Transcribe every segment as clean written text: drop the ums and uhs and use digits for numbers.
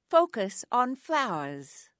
Focus on flowers.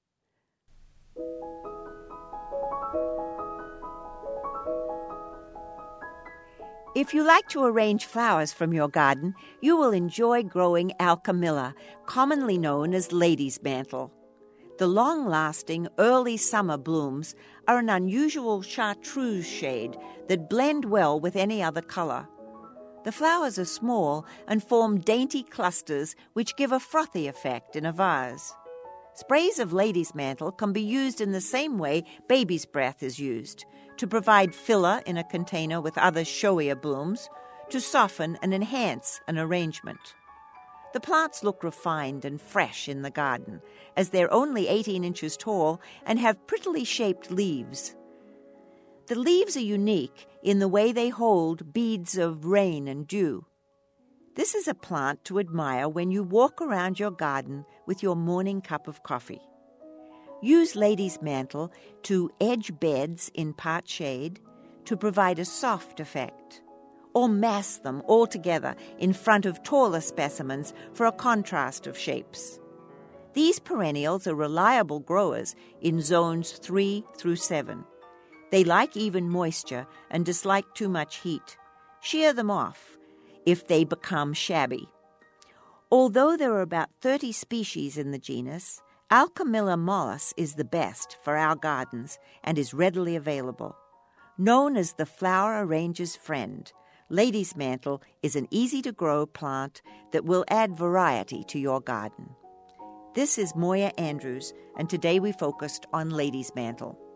If you like to arrange flowers from your garden, you will enjoy growing alchemilla, commonly known as lady's mantle. The long-lasting early summer blooms are an unusual chartreuse shade that blend well with any other color. The flowers are small and form dainty clusters which give a frothy effect in a vase. Sprays of lady's mantle can be used in the same way baby's breath is used, to provide filler in a container with other showier blooms, to soften and enhance an arrangement. The plants look refined and fresh in the garden, as they're only 18 inches tall and have prettily shaped leaves. The leaves are unique in the way they hold beads of rain and dew. This is a plant to admire when you walk around your garden with your morning cup of coffee. Use lady's mantle to edge beds in part shade to provide a soft effect, or mass them all together in front of taller specimens for a contrast of shapes. These perennials are reliable growers in zones 3 through 7. They like even moisture and dislike too much heat. Shear them off if they become shabby. Although there are about 30 species in the genus, Alchemilla mollis is the best for our gardens and is readily available. Known as the flower arranger's friend, lady's mantle is an easy-to-grow plant that will add variety to your garden. This is Moya Andrews, and today we focused on lady's mantle.